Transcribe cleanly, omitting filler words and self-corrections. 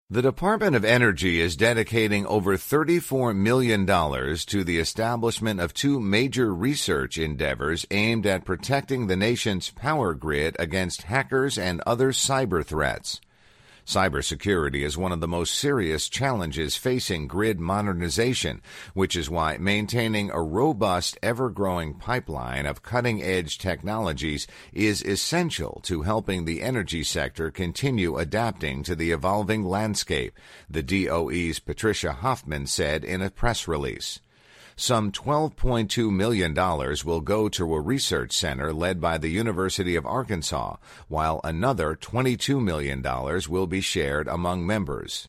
The Department of Energy is dedicating over $34 million to the establishment of two major research endeavors aimed at protecting the nation's power grid against hackers and other cyber threats. Cybersecurity is one of the most serious challenges facing grid modernization, which is why maintaining a robust, ever-growing pipeline of cutting-edge technologies is essential to helping the energy sector continue adapting to the evolving landscape, the DOE's Patricia Hoffman said in a press release. Some $12.2 million will go to a research center led by the University of Arkansas, while another $22 million will be shared among members.